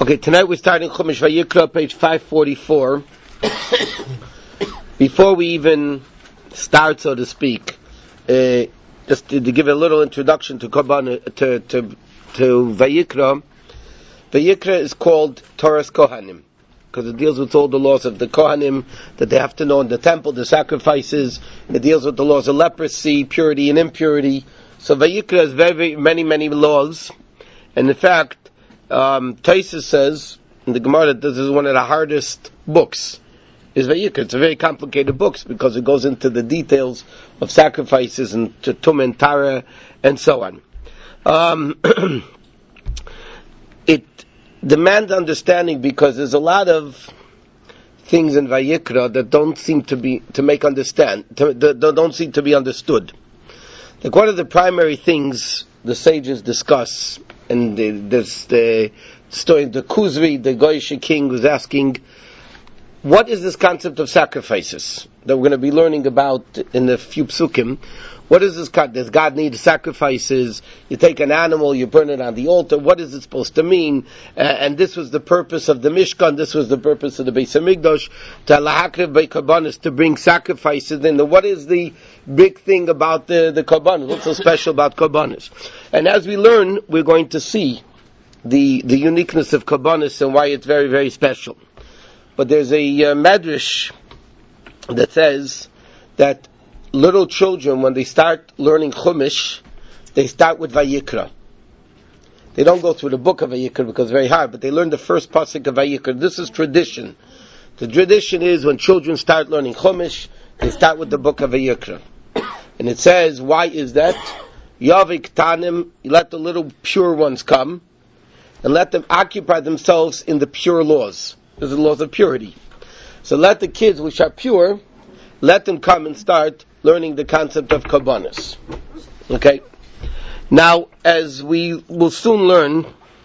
Okay, tonight we're starting Chumash Vayikra, page 544. Before we even start, so to speak, just to give a little introduction to Vayikra. Vayikra is called Torah's Kohanim, because it deals with all the laws of the Kohanim that they have to know in the temple, the sacrifices. It deals with the laws of leprosy, purity and impurity. So Vayikra has very many laws, and in fact, Taisus says in the Gemara that this is one of the hardest books, is Vayikra. It's a very complicated book because it goes into the details of sacrifices and Tum and Tara and so on. It demands understanding because there's a lot of things in Vayikra that don't seem to be don't seem to be understood. Like one of the primary things the sages discuss, and there's the story of the Kuzri, the Goyish king, was asking, what is this concept of sacrifices that we're going to be learning about in a few psukim? What is this? Does God need sacrifices? You take an animal, you burn it on the altar. What is it supposed to mean? And this was the purpose of the Mishkan. This was the purpose of the Beis Hamikdash, to lahakriv by karbanos, to bring sacrifices in. What is the big thing about the karbanos? What's so special about karbanos? And as we learn, we're going to see the uniqueness of karbanos and why it's very, very special. But there's a medrash that says that little children, when they start learning Chumash, they start with Vayikra. They don't go through the book of Vayikra because it's very hard, but they learn the first pasuk of Vayikra. This is tradition. The tradition is when children start learning Chumash, they start with the book of Vayikra. And it says, why is that? Yavik Tanim, you let the little pure ones come, and let them occupy themselves in the pure laws. These are the laws of purity. So let the kids which are pure, let them come and start learning the concept of karbanos. Okay? Now, as we will soon learn,